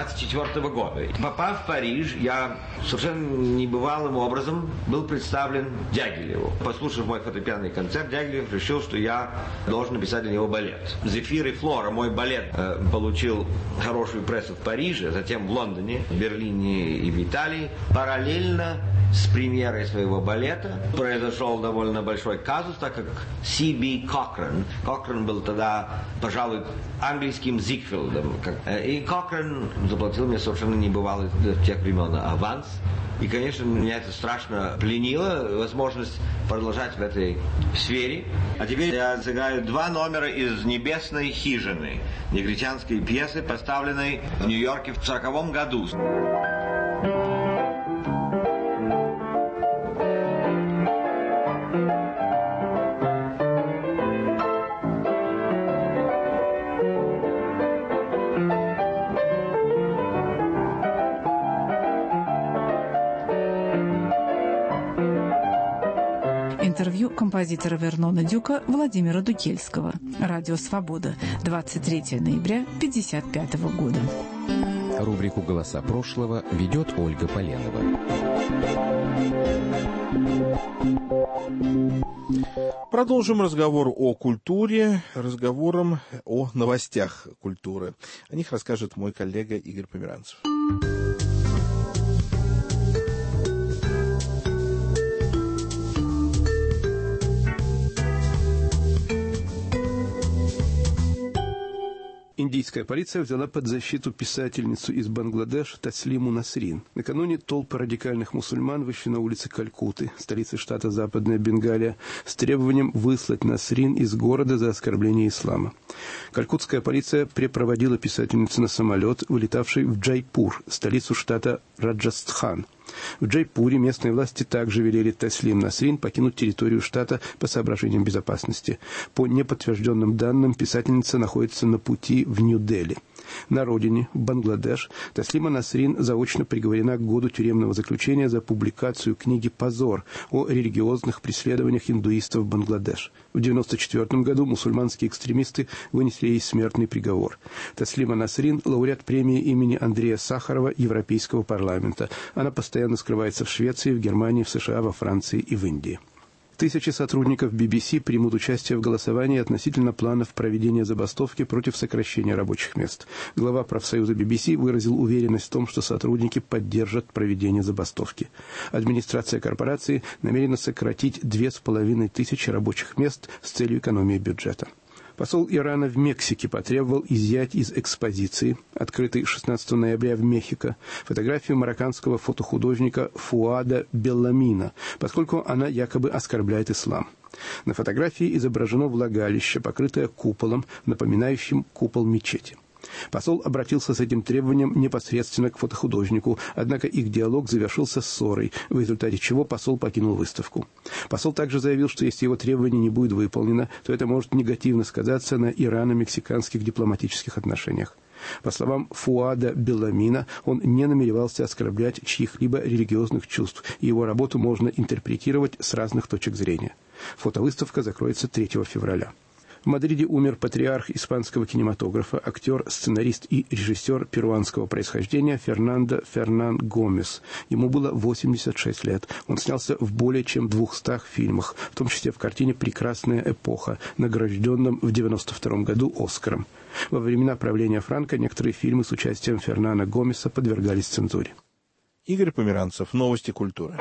24 года. Попав в Париж, я совершенно небывалым образом был представлен Дягилеву. Послушав мой фортепианный концерт, Дягилев решил, что я должен написать для него балет. «Зефир и Флора», мой балет, получил хорошую прессу в Париже, затем в Лондоне, в Берлине и в Италии. Параллельно с премьерой своего балета произошел довольно большой казус, так как C.B. Кохран был тогда, пожалуй, английским Зигфилдом. И Кохран заплатил мне совершенно небывалый в тех времен аванс. И, конечно, меня это страшно пленило, возможность продолжать в этой сфере. А теперь я сыграю 2 номера из «Небесной хижины», негритянской пьесы, поставленной в Нью-Йорке в 1940 году. Интервью композитора Вернона Дюка Владимира Дукельского. Радио «Свобода», 23 ноября 1955 года. Рубрику «Голоса прошлого» ведет Ольга Поленова. Продолжим разговор о культуре, разговором о новостях культуры. О них расскажет мой коллега Игорь Померанцев. Индийская полиция взяла под защиту писательницу из Бангладеш Таслиму Насрин. Накануне толпы радикальных мусульман вышли на улицы Калькутты, столицы штата Западная Бенгалия, с требованием выслать Насрин из города за оскорбление ислама. Калькутская полиция припроводила писательницу на самолет, вылетавший в Джайпур, столицу штата Раджастхан. В Джайпуре местные власти также велели Таслим Насрин покинуть территорию штата по соображениям безопасности. По неподтвержденным данным, писательница находится на пути в Нью-Дели. На родине, в Бангладеш, Таслима Насрин заочно приговорена к году тюремного заключения за публикацию книги «Позор» о религиозных преследованиях индуистов в Бангладеш. В 1994 году мусульманские экстремисты вынесли ей смертный приговор. Таслима Насрин – лауреат премии имени Андрея Сахарова Европейского парламента. Она постоянно скрывается в Швеции, в Германии, в США, во Франции и в Индии. Тысячи сотрудников BBC примут участие в голосовании относительно планов проведения забастовки против сокращения рабочих мест. Глава профсоюза BBC выразил уверенность в том, что сотрудники поддержат проведение забастовки. Администрация корпорации намерена сократить 2500 рабочих мест с целью экономии бюджета. Посол Ирана в Мексике потребовал изъять из экспозиции, открытой 16 ноября в Мехико, фотографию марокканского фотохудожника Фуада Белламина, поскольку она якобы оскорбляет ислам. На фотографии изображено влагалище, покрытое куполом, напоминающим купол мечети. Посол обратился с этим требованием непосредственно к фотохудожнику, однако их диалог завершился ссорой, в результате чего посол покинул выставку. Посол также заявил, что если его требование не будет выполнено, то это может негативно сказаться на ирано-мексиканских дипломатических отношениях. По словам Фуада Белламина, он не намеревался оскорблять чьих-либо религиозных чувств, и его работу можно интерпретировать с разных точек зрения. Фотовыставка закроется 3 февраля. В Мадриде умер патриарх испанского кинематографа, актер, сценарист и режиссер перуанского происхождения Фернандо Фернан Гомес. Ему было 86 лет. Он снялся в более чем 200 фильмах, в том числе в картине «Прекрасная эпоха», награжденном в 1992 году «Оскаром». Во времена правления Франко некоторые фильмы с участием Фернана Гомеса подвергались цензуре. Игорь Померанцев. Новости культуры.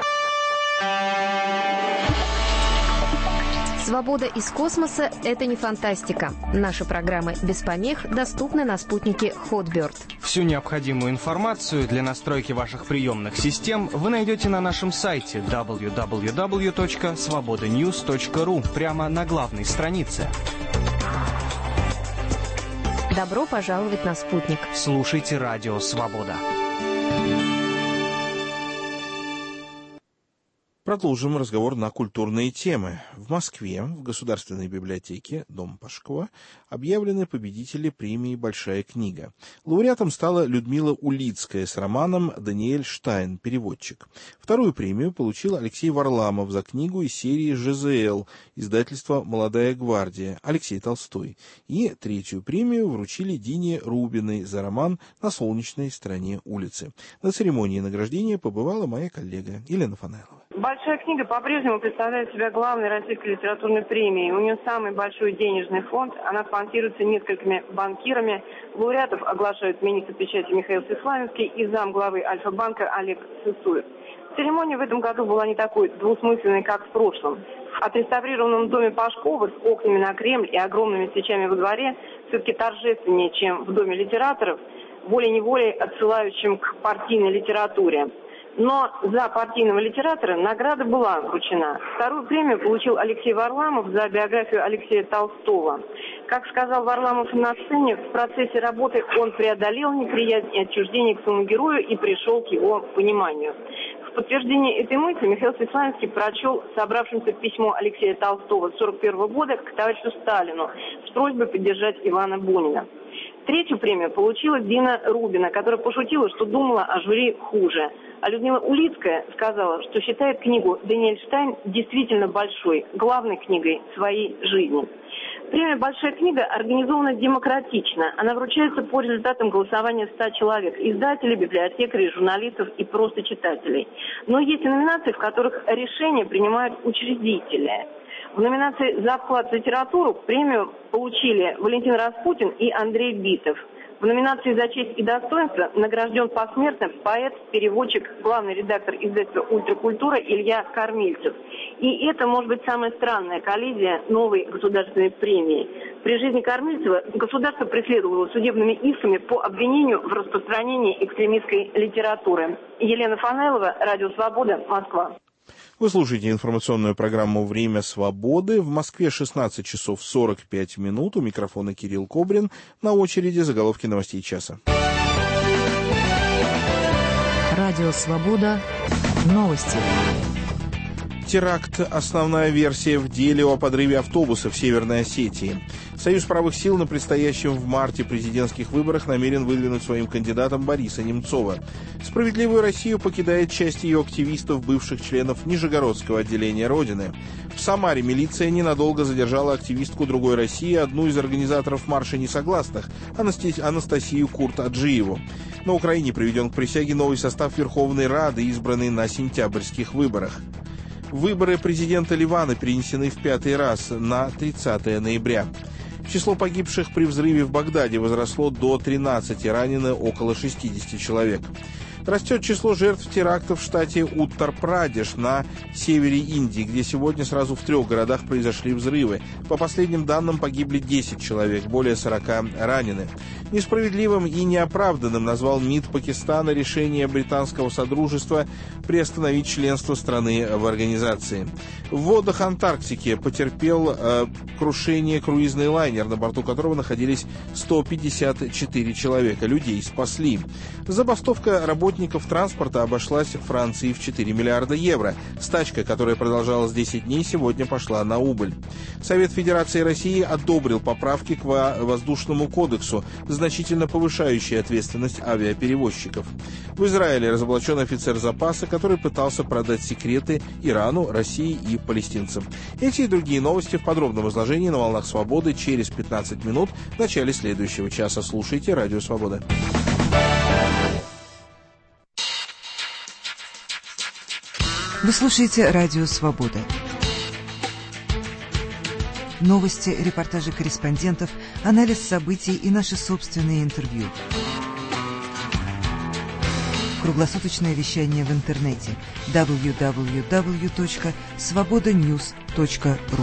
Свобода из космоса – это не фантастика. Наши программы без помех доступны на спутнике Hotbird. Всю необходимую информацию для настройки ваших приемных систем вы найдете на нашем сайте www.svobodanews.ru прямо на главной странице. Добро пожаловать на спутник. Слушайте Радио Свобода. Продолжим разговор на культурные темы. В Москве, в Государственной библиотеке Дом Пашкова, объявлены победители премии «Большая книга». Лауреатом стала Людмила Улицкая с романом «Даниэль Штайн. Переводчик». Вторую премию получил Алексей Варламов за книгу из серии «ЖЗЛ», издательства «Молодая гвардия», Алексей Толстой. И третью премию вручили Дине Рубиной за роман «На солнечной стороне улицы». На церемонии награждения побывала моя коллега Елена Фанайлова. «Большая книга» по-прежнему представляет себя главной российской литературной премией. У нее самый большой денежный фонд. Она спонсируется несколькими банкирами. Лауреатов оглашают министр печати Михаил Сеславинский и замглавы Альфа-банка Олег Сысуев. Церемония в этом году была не такой двусмысленной, как в прошлом. В отреставрированном доме Пашкова с окнами на Кремль и огромными свечами во дворе все-таки торжественнее, чем в доме литераторов, волей-неволей отсылающим к партийной литературе. Но за партийного литератора награда была вручена. Вторую премию получил Алексей Варламов за биографию Алексея Толстого. Как сказал Варламов на сцене, в процессе работы он преодолел неприязнь и отчуждение к своему герою и пришел к его пониманию. В подтверждение этой мысли Михаил Сеславинский прочел собравшимся письмо Алексея Толстого 1941 года к товарищу Сталину с просьбой поддержать Ивана Бунина. Третью премию получила Дина Рубина, которая пошутила, что думала о жюри хуже. А Людмила Улицкая сказала, что считает книгу «Даниэль Штайн» действительно большой, главной книгой своей жизни. Премия «Большая книга» организована демократично. Она вручается по результатам голосования 100 человек – издателей, библиотекарей, журналистов и просто читателей. Но есть и номинации, в которых решения принимают учредители. В номинации «За вклад в литературу» премию получили Валентин Распутин и Андрей Битов. В номинации «За честь и достоинство» награжден посмертно поэт, переводчик, главный редактор издательства «Ультракультура» Илья Кормильцев. И это, может быть, самая странная коллизия новой государственной премии. При жизни Кормильцева государство преследовало судебными исками по обвинению в распространении экстремистской литературы. Елена Фанайлова, Радио Свобода, Москва. Вы слушаете информационную программу «Время свободы». В Москве 16 часов 45 минут. У микрофона Кирилл Кобрин. На очереди заголовки новостей часа. Радио «Свобода». Новости. Теракт – основная версия в деле о подрыве автобуса в Северной Осетии. Союз правых сил на предстоящем в марте президентских выборах намерен выдвинуть своим кандидатом Бориса Немцова. «Справедливую Россию» покидает часть ее активистов, бывших членов Нижегородского отделения Родины. В Самаре милиция ненадолго задержала активистку «Другой России», одну из организаторов марша несогласных, Анастасию Курт-Аджиеву. На Украине приведен к присяге новый состав Верховной Рады, избранный на сентябрьских выборах. Выборы президента Ливана перенесены в 5-й раз на 30 ноября. Число погибших при взрыве в Багдаде возросло до 13, ранены около 60 человек. Растет число жертв терактов в штате Уттар-Прадеш на севере Индии, где сегодня сразу в 3 городах произошли взрывы. По последним данным погибли 10 человек, более 40 ранены. Несправедливым и неоправданным назвал МИД Пакистана решение британского содружества приостановить членство страны в организации. В водах Антарктики потерпел крушение круизный лайнер, на борту которого находились 154 человека. Людей спасли. Забастовка работников работников транспорта обошлась Франции в 4 миллиарда евро. Стачка, которая продолжалась 10 дней, сегодня пошла на убыль. Совет Федерации России одобрил поправки к Воздушному кодексу, значительно повышающие ответственность авиаперевозчиков. В Израиле разоблачен офицер запаса, который пытался продать секреты Ирану, России и палестинцам. Эти и другие новости в подробном изложении на «Волнах Свободы» через 15 минут в начале следующего часа. Слушайте «Радио Свобода». Вы слушаете «Радио Свобода». Новости, репортажи корреспондентов, анализ событий и наши собственные интервью. Круглосуточное вещание в интернете www.svobodanews.ru.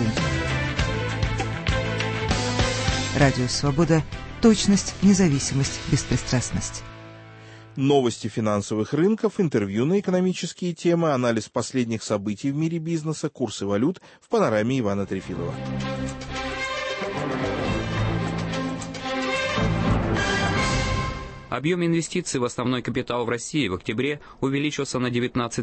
Радио Свобода. Точность, независимость, беспристрастность. Новости финансовых рынков, интервью на экономические темы, анализ последних событий в мире бизнеса, курсы валют в панораме Ивана Трефилова. Объем инвестиций в основной капитал в России в октябре увеличился на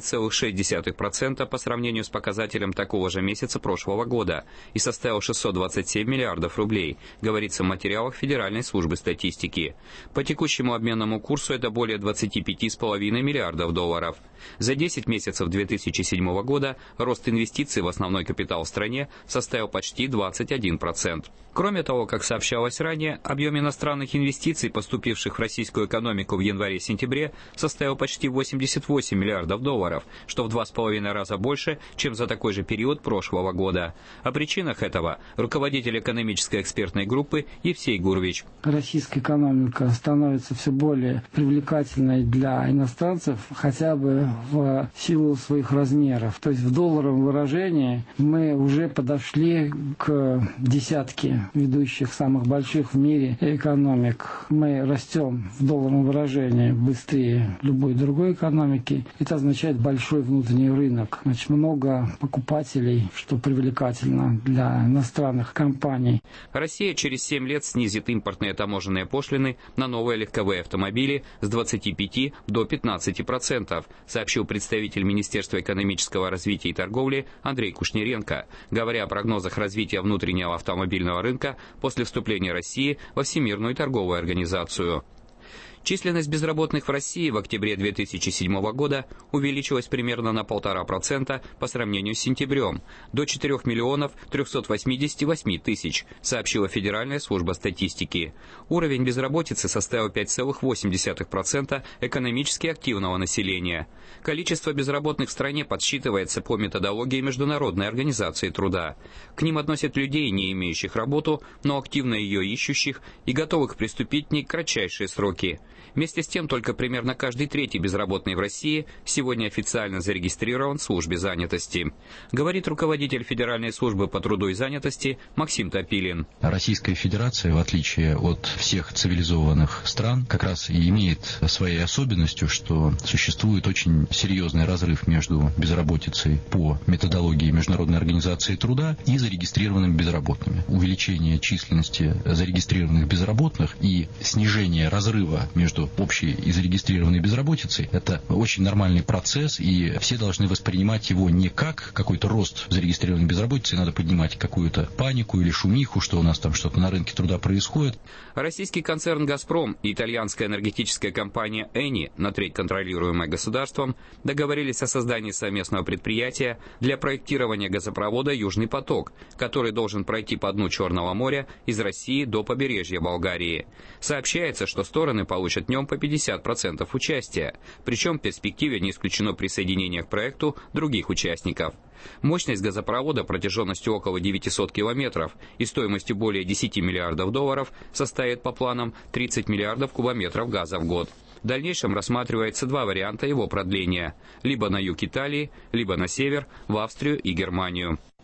19,6% по сравнению с показателем такого же месяца прошлого года и составил 627 миллиардов рублей, говорится в материалах Федеральной службы статистики. По текущему обменному курсу это более 25,5 миллиардов долларов. За 10 месяцев 2007 года рост инвестиций в основной капитал в стране составил почти 21%. Кроме того, как сообщалось ранее, объем иностранных инвестиций, поступивших в российскую экономику в январе-сентябре, составил почти 88 миллиардов долларов, что в 2,5 раза больше, чем за такой же период прошлого года. О причинах этого руководитель экономической экспертной группы Евсей Гурвич. Российская экономика становится все более привлекательной для иностранцев, хотя бы в силу своих размеров. То есть в долларовом выражении мы уже подошли к десятке ведущих самых больших в мире экономик. Мы растем в долларовом выражении быстрее любой другой экономики. Это означает большой внутренний рынок. Значит, много покупателей, что привлекательно для иностранных компаний. Россия через 7 лет снизит импортные таможенные пошлины на новые легковые автомобили с 25 до 15%, сообщил представитель Министерства экономического развития и торговли Андрей Кушниренко, говоря о прогнозах развития внутреннего автомобильного рынка после вступления России во Всемирную торговую организацию. Численность безработных в России в октябре 2007 года увеличилась примерно на 1,5% по сравнению с сентябрем, до 4 миллионов 388 тысяч, сообщила Федеральная служба статистики. Уровень безработицы составил 5,8% экономически активного населения. Количество безработных в стране подсчитывается по методологии Международной организации труда. К ним относят людей, не имеющих работу, но активно ее ищущих и готовых приступить в кратчайшие сроки. Вместе с тем, только примерно каждый третий безработный в России сегодня официально зарегистрирован в службе занятости. Говорит руководитель Федеральной службы по труду и занятости Максим Топилин. Российская Федерация, в отличие от всех цивилизованных стран, как раз и имеет своей особенностью, что существует очень серьезный разрыв между безработицей по методологии Международной организации труда и зарегистрированными безработными. Увеличение численности зарегистрированных безработных и снижение разрыва между общей и зарегистрированной безработицей – это очень нормальный процесс, и все должны воспринимать его не как какой-то рост зарегистрированной безработицы, надо поднимать какую-то панику или шумиху, что у нас там что-то на рынке труда происходит. Российский концерн «Газпром» и итальянская энергетическая компания «Эни», на треть контролируемая государством, договорились о создании совместного предприятия для проектирования газопровода «Южный поток», который должен пройти по дну Черного моря из России до побережья Болгарии. Сообщается, что стороны получат в нем по 50% участия, причем в перспективе не исключено присоединение к проекту других участников. Мощность газопровода протяженностью около 900 километров и стоимостью более 10 миллиардов долларов составит по планам 30 миллиардов кубометров газа в год. В дальнейшем рассматривается два варианта его продления – либо на юг Италии, либо на север, в Австрию и Германию.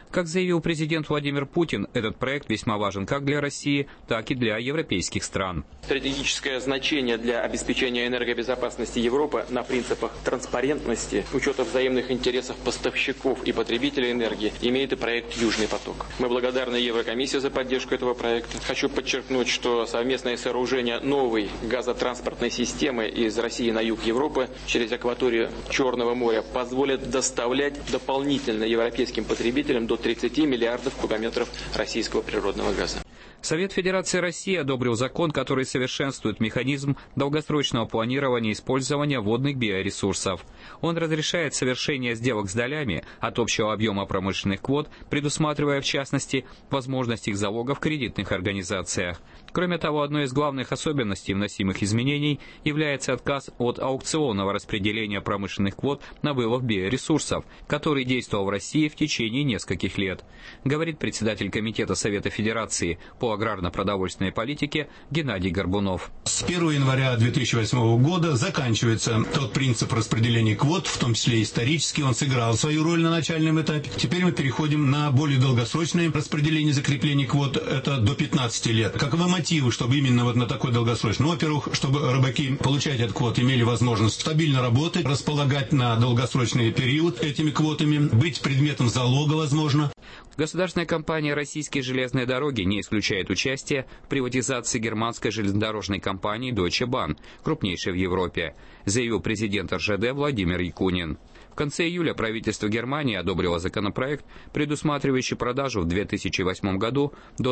Как заявил президент Владимир Путин, этот проект весьма важен как для России, так и для европейских стран. Стратегическое значение для обеспечения энергобезопасности Европы на принципах транспарентности, учета взаимных интересов поставщиков и потребителей энергии имеет и проект «Южный поток». Мы благодарны Еврокомиссии за поддержку этого проекта. Хочу подчеркнуть, что совместное сооружение новой газотранспортной системы из России на юг Европы через акваторию Черного моря позволит доставлять дополнительно европейским потребителям до 30 миллиардов кубометров российского природного газа. Совет Федерации России одобрил закон, который совершенствует механизм долгосрочного планирования использования водных биоресурсов. Он разрешает совершение сделок с долями от общего объема промышленных квот, предусматривая, в частности, возможность их залога в кредитных организациях. Кроме того, одной из главных особенностей вносимых изменений является отказ от аукционного распределения промышленных квот на вылов биоресурсов, который действовал в России в течение нескольких лет, говорит председатель Комитета Совета Федерации по аграрно-продовольственной политике Геннадий Горбунов. С 1 января 2008 года заканчивается тот принцип распределения квот, в том числе исторически, он сыграл свою роль на начальном этапе. Теперь мы переходим на более долгосрочное распределение закрепления квот, это до 15 лет. Каковы мотивы, чтобы именно вот на такой долгосрочный? Ну, во-первых, чтобы рыбаки, получать от квот, имели возможность стабильно работать, располагать на долгосрочный период этими квотами, быть предметом залога, возможно. Государственная компания «Российские железные дороги» не исключает участие в приватизации германской железнодорожной компании Deutsche Bahn, крупнейшей в Европе, заявил президент РЖД Владимир Якунин. В конце июля правительство Германии одобрило законопроект, предусматривающий продажу в 2008 году до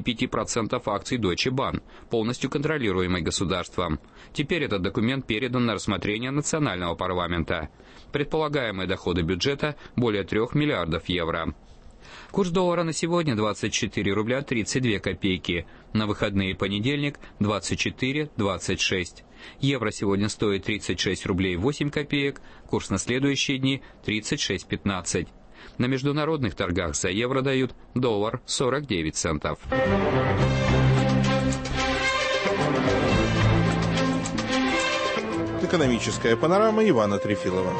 25% акций Deutsche Bahn, полностью контролируемой государством. Теперь этот документ передан на рассмотрение национального парламента. Предполагаемые доходы бюджета более 3 миллиардов евро. Курс доллара на сегодня 24 рубля 32 копейки. На выходные понедельник 24,26. Евро сегодня стоит 36 рублей 8 копеек. Курс на следующие дни 36,15. На международных торгах за евро дают доллар 49 центов. Экономическая панорама Ивана Трефилова.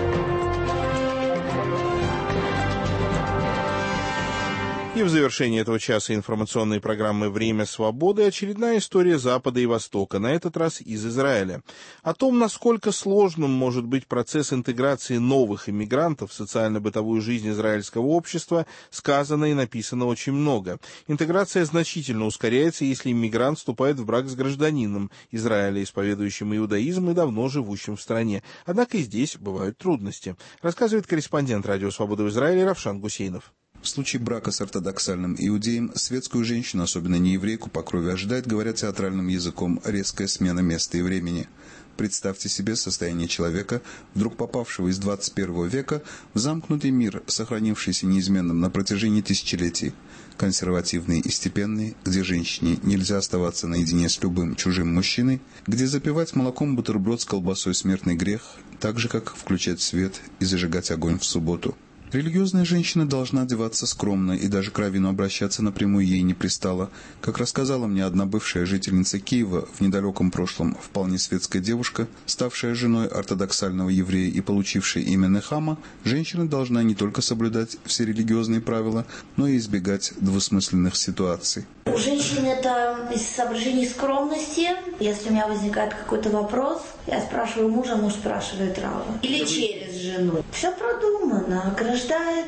И в завершении этого часа информационной программы «Время свободы» очередная история Запада и Востока, на этот раз из Израиля. О том, насколько сложным может быть процесс интеграции новых иммигрантов в социально-бытовую жизнь израильского общества, сказано и написано очень много. Интеграция значительно ускоряется, если иммигрант вступает в брак с гражданином Израиля, исповедующим иудаизм и давно живущим в стране. Однако и здесь бывают трудности, рассказывает корреспондент «Радио Свобода» в Израиле Равшан Гусейнов. В случае брака с ортодоксальным иудеем, светскую женщину, особенно не еврейку по крови, ожидает, говоря театральным языком, резкая смена места и времени. Представьте себе состояние человека, вдруг попавшего из 21 века в замкнутый мир, сохранившийся неизменным на протяжении тысячелетий. Консервативный и степенный, где женщине нельзя оставаться наедине с любым чужим мужчиной, где запивать молоком бутерброд с колбасой смертный грех, так же, как включать свет и зажигать огонь в субботу. Религиозная женщина должна одеваться скромно, и даже к раввину обращаться напрямую ей не пристало. Как рассказала мне одна бывшая жительница Киева, в недалеком прошлом вполне светская девушка, ставшая женой ортодоксального еврея и получившая имя Нехама, женщина должна не только соблюдать все религиозные правила, но и избегать двусмысленных ситуаций. У женщин это из соображений скромности. Если у меня возникает какой-то вопрос, я спрашиваю мужа, муж спрашивает рава. Или через жену. Все продумано, ограждает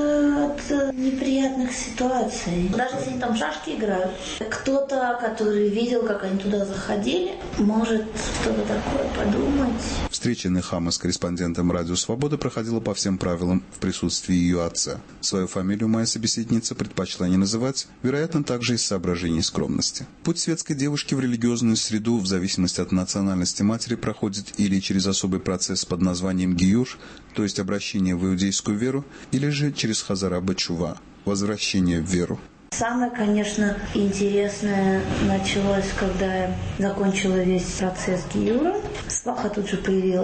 от неприятных ситуаций. Даже если они там шашки играют. Кто-то, который видел, как они туда заходили, может что-то такое подумать. Встреча Нехама с корреспондентом «Радио Свобода» проходила по всем правилам в присутствии ее отца. Свою фамилию моя собеседница предпочла не называть, вероятно, также из соображений скромности. Путь светской девушки в религиозную среду, в зависимости от национальности матери, проходит или через особый процесс под названием гиюр, то есть обращение в иудейскую веру, или же через хазара бетшува, возвращение в веру. Самое, конечно, интересное началось, когда я закончила весь процесс гиюра. Сваха тут же появилась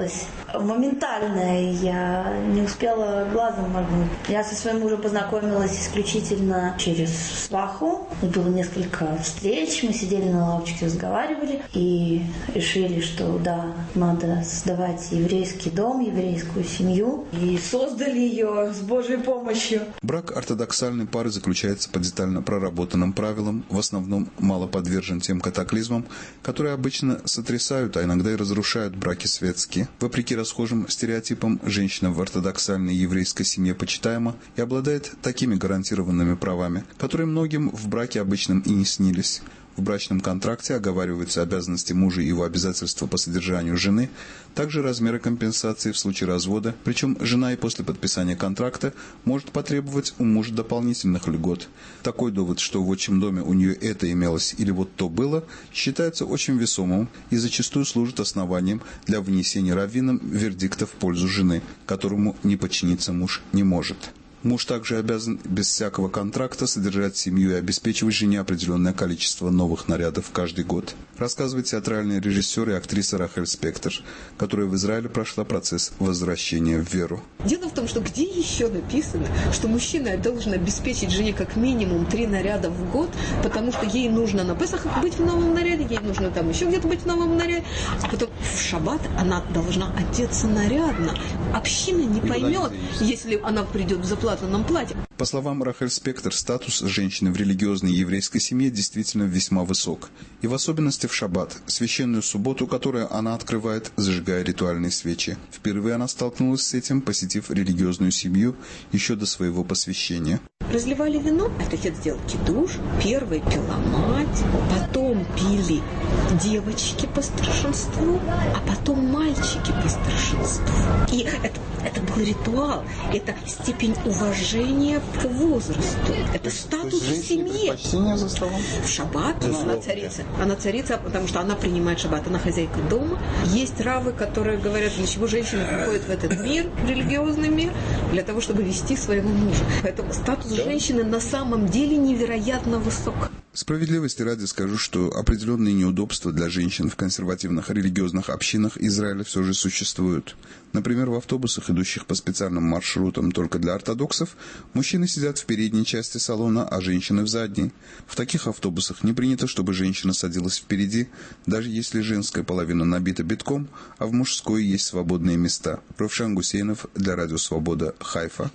моментальная. Я не успела глазом моргнуть. Я со своим мужем познакомилась исключительно через сваху. Было несколько встреч, мы сидели на лавочке, разговаривали и решили, что да, надо создавать еврейский дом, еврейскую семью. И создали ее с Божьей помощью. Брак ортодоксальной пары заключается по детально проработанным правилам, в основном мало подвержен тем катаклизмам, которые обычно сотрясают, а иногда и разрушают браки светские. Вопреки расхожим стереотипам, женщина в ортодоксальной еврейской семье почитаема и обладает такими гарантированными правами, которые многим в браке обычном и не снились. В брачном контракте оговариваются обязанности мужа и его обязательства по содержанию жены, также размеры компенсации в случае развода, причем жена и после подписания контракта может потребовать у мужа дополнительных льгот. Такой довод, что в отчим доме у нее это имелось или вот то было, считается очень весомым и зачастую служит основанием для вынесения раввином вердикта в пользу жены, которому не подчиниться муж не может. Муж также обязан без всякого контракта содержать семью и обеспечивать жене определенное количество новых нарядов каждый год, рассказывает театральный режиссер и актриса Рахель Спектор, которая в Израиле прошла процесс возвращения в веру. Дело в том, что где еще написано, что мужчина должен обеспечить жене как минимум 3 наряда в год, потому что ей нужно на Песах быть в новом наряде, ей нужно там еще где-то быть в новом наряде, потом в шаббат она должна одеться нарядно. Община не поймет, если она придет в заплату. По словам Рахель Спектор, статус женщины в религиозной еврейской семье действительно весьма высок. И в особенности в шаббат, священную субботу, которую она открывает, зажигая ритуальные свечи. Впервые она столкнулась с этим, посетив религиозную семью еще до своего посвящения. Разливали вино, отец делал кидуш, первой пила мать, потом пили девочки по старшинству, а потом мальчики по старшинству. И это был ритуал, это степень уважения к возрасту, это статус в семье. За столом? В шаббат она царица. Она царица, потому что она принимает шаббат, она хозяйка дома. Есть раввы, которые говорят, для чего женщина приходит в этот мир, в религиозный мир, для того, чтобы вести своего мужа. Поэтому статус женщины на самом деле невероятно высок. Справедливости ради скажу, что определенные неудобства для женщин в консервативных религиозных общинах Израиля все же существуют. Например, в автобусах, идущих по специальным маршрутам только для ортодоксов, мужчины сидят в передней части салона, а женщины в задней. В таких автобусах не принято, чтобы женщина садилась впереди, даже если женская половина набита битком, а в мужской есть свободные места. Равшан Гусейнов для Радио Свобода, Хайфа.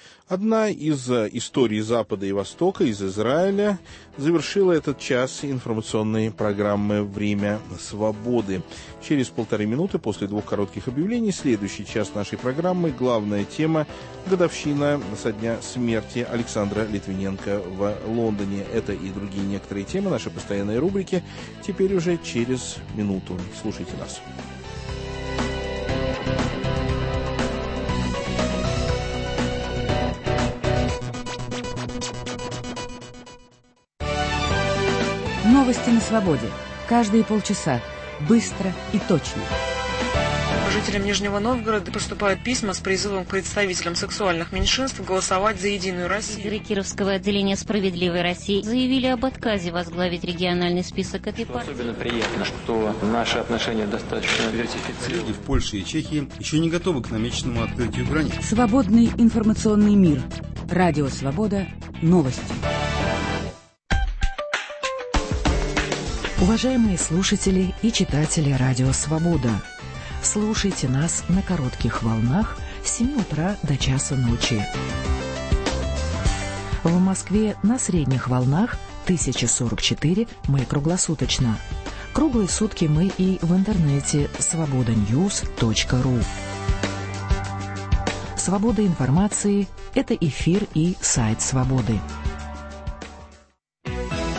Одна из историй Запада и Востока из Израиля завершила этот час информационной программы «Время свободы». Через 1,5 минуты после 2 коротких объявлений следующий час нашей программы. Главная тема – годовщина со дня смерти Александра Литвиненко в Лондоне. Это и другие некоторые темы, наши постоянные рубрики. Теперь уже через минуту. Слушайте нас. Новости на свободе. Каждые полчаса. Быстро и точно. Жителям Нижнего Новгорода поступают письма с призывом к представителям сексуальных меньшинств голосовать за «Единую Россию». Лидеры Кировского отделения «Справедливой России» заявили об отказе возглавить региональный список этой партии. Особенно приятно, что наши отношения достаточно диверсифицированы. Люди в Польше и Чехии еще не готовы к намеченному открытию границ. Свободный информационный мир. Радио «Свобода». Новости. Уважаемые слушатели и читатели Радио Свобода, слушайте нас на коротких волнах с 7 утра до часа ночи. В Москве на средних волнах 1044 мы круглосуточно. Круглые сутки мы и в интернете svobodanews.ru. Свобода информации – это эфир и сайт Свободы.